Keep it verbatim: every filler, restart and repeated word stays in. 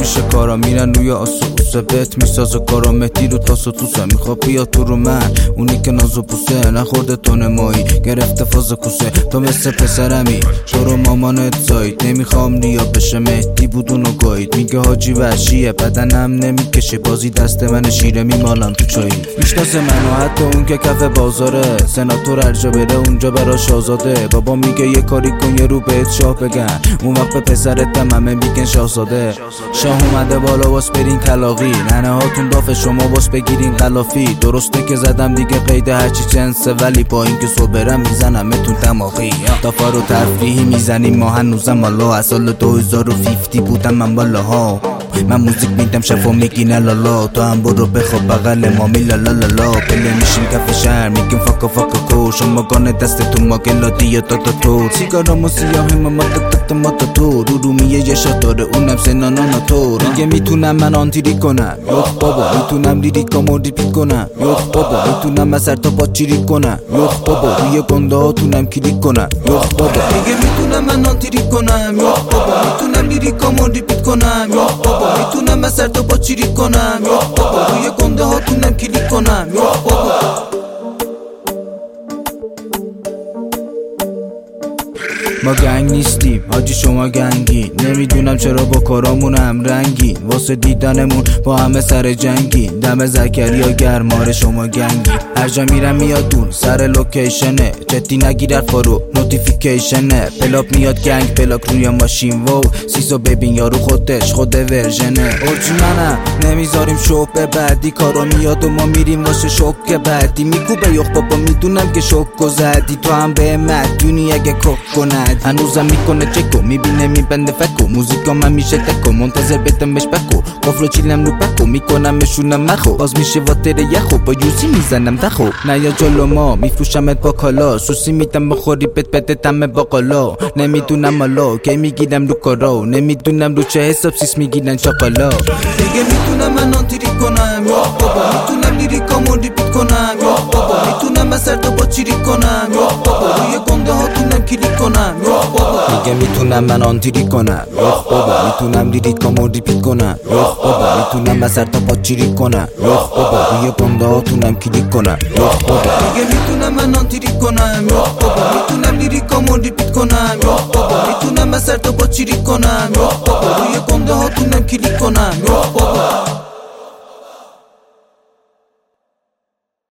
میشه کارا میرن روی آسوسه بهت میسازه کارا مهدی رو تاس و توسه میخواد بیا تو رو من اونی که ناز و پوسه نخورده تونه مایی گرفته فاز کوسه تو مثل پسرمی تو رو مامانت زاید نمیخوام ریا بشه مهدی بود اونو گاید میگه حاجی وحشیه بدنم نمیکشه بازی دست من شیره میمالم تو چایی میشناسه منو حتی اون که کف بازاره سناتور هرجا بره اونجا براش آزاده بابا میگه یه کاری کن یه رو بهت شاه بگن اون وقت به پسرتم همه میگن شاهزاده شاه اومده بالا واس برین کلاغی ننه هاتون داف شما واس بگیرین قلافی درسته که زدم دیگه قید هرچی جنسه ولی با اینکه صبرم میزنم اتون تماخی دافا رو ترفیحی میزنیم ما هنوزم والا از سال دو هزار و پنجاه بودم من بالاها من موزیک میدم شفا میگینه لالا تو هم برو بخواب بغل ما میلا لالالا بله میشیم کف شهر میگیم فاکا فاکا کو شما گانه دست تو ما گلادی یا تا تا تو سیگارامو سیاهی ما ما تا تا تا ما تا تو رو رو میه یه شا داره اونم سنانانا تو میگه میتونم من آنتیری کنم یخ بابا میتونم لیریکامو ریپیت کنم یخ بابا میتونم من سر تا پا چیری کنم یخ بابا روی گنده هاتونم کلیک کنم یخ بابا میگه میتونم من آنتیری کنم یخ بابا میتونم لیریکامو ریپیت کنم یخ بابا میتونم من سر تا پا چیری کنم یخ بابا روی گنده هاتونم کلیک کنم یخ بابا ما گنگ نیستیم حاجی شما گنگی نمیدونم چرا با کارامون هم رنگی واسه دیدنمون با همه سر جنگی دم زکریا گرماره شما گنگی هر جا میرم میاد دون سر لوکیشنه جدی نگیر حرفا رو نوتیفیکیشنه پلاپ میاد گنگ پلاک روی ماشین وو سیسو ببین یارو خودش خود ورژنه اورجی منم نمیذاریم شوک به بعدی کارا میاد و ما میریم واسه شوک بعدی میکوبه یخ بابا میدونم که شوک و زدی تو هم به مدیونی اگه کک کنه هنوزم میکنه چکو میبینه میبنده فکو موزیکا من میشه تکو منتظر بدم بش بکو قفلو چیلم رو بکو میکنم مشونم مخو باز میشه واتر یخو با یوزی میزنم دخو نیا جلو ما میفروشمت با کالا سوسی میدم بخوری بت بده تمه باقالا نمیدونم مالا کی میگیرم رو کارا نمیدونم رو چه حساب سیس میگیرن شاقالا دیگه میتونم من آنتیری کنم یا بابا میتونم لیریکامو ریپیت کنم یا بابا میتونم من سر تا با چیری کنم یا بابا روی گنده هاتونم کلیک کنم میگه میتونم من آنتیری کنم یخ بابا میتونم لیریکامو ریپیت کنم یخ بابا میتونم من سر تا پا چیری کنم یخ بابا روی گنده هاتونم کلیک کنم یخ بابا میگه میتونم من آنتیری کنم یخ بابا میتونم لیریکامو ریپیت کنم یخ بابا میتونم من سر تا پا چیری کنم یخ بابا روی گنده هاتونم کلیک کنم یخ بابا